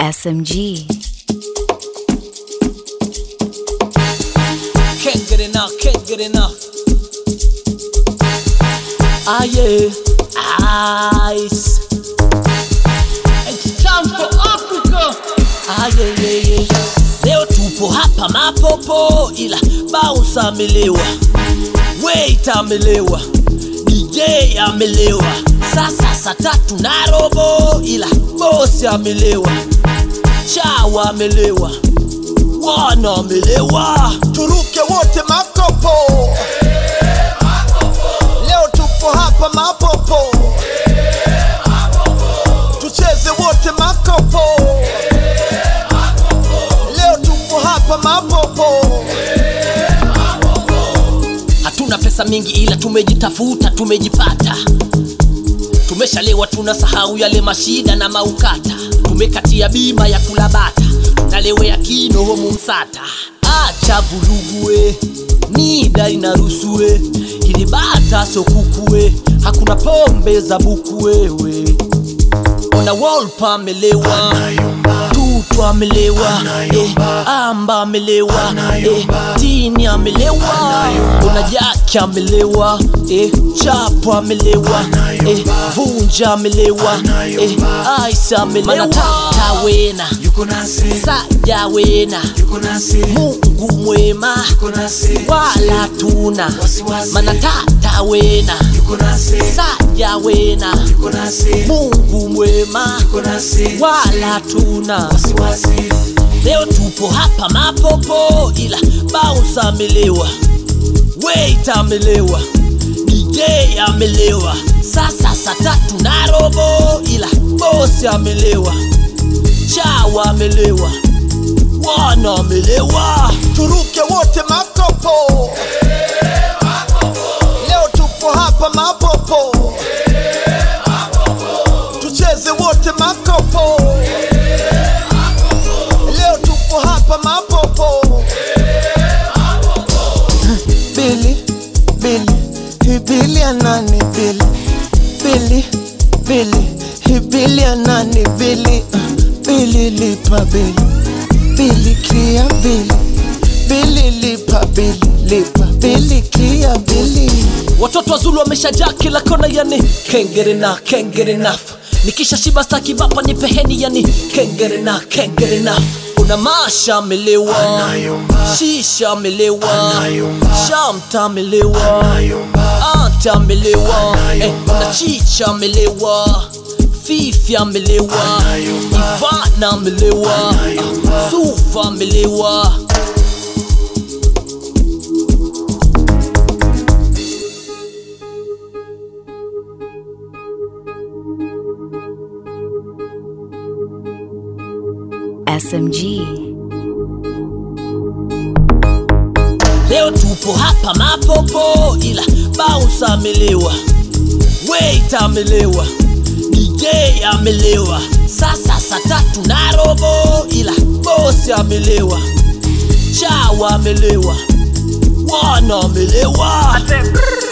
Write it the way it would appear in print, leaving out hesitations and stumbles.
SMG. Can't get enough, can't get enough. Ah yeah, ice. It's time for Africa. Ah yeah, yeah, yeah. Leo tupo hapa mapopo, ila bounce amelewa, wait amelewa, DJ amelewa. Sasa saa 3 na robo, ila boss amelewa, chawa amelewa, wana amelewa. Turuke wote makopo, leo tupo hapa mapopo, tucheze wote makopo, leo tupo hapa mapopo. Hatuna pesa mingi ila tumejitafuta, tumejipata. Tumeshalewa tunasahau yale mashida na maukata. Tumekatia bima ya kulabata, tunalewe ya kino homu msata. Acha vulugue, nida inarusue, hili bata so kukue, hakuna pombe za buku wewe. Ona wolpa amelewa, tutu amelewa, amba amelewa, tini amelewa. Ona jaki amelewa, chapo amelewa, vunja amelewa, ice amelewa. Manatata wena, saja wena, Mungu mwema, wala tuna. Manatata wena, saja wena, Mungu mwema, wala tuna. Leo tupo hapa mapopo, ila bounce amelewa, wait amelewa, DJ amelewa. Sasa saa 3 na robo, ila boss amelewa, chawa amelewa, wana amelewa. Turuke wote makopo, leo tupo hapa mapopo, tucheze wote makopo, leo tupo hapa mapopo. Billy, Billy, he Billy anani Billy, Billy, Billy, he Billy anani Billy, Billy lipa Billy, Billy clear Billy, Billy lipa Billy, lipa Billy clear Billy. Watoto wa Zulu wameshajaa kila kona yani can't get enough, can't get enough. Nikisha shiba staki bapa nipe heni yani can't get enough, can't get enough. Una masha amelewa, shisha amelewa, shamta amelewa, anta amelewa, una chicha amelewa, fifi amelewa, Ivana amelewa, Sufa amelewa. SMG. Leo tupo hapa mapopo, ila bounce amelewa, wait amelewa, DJ amelewa. Sasa saa 3 na robo, ila boss amelewa, chawa amelewa, wana amelewa.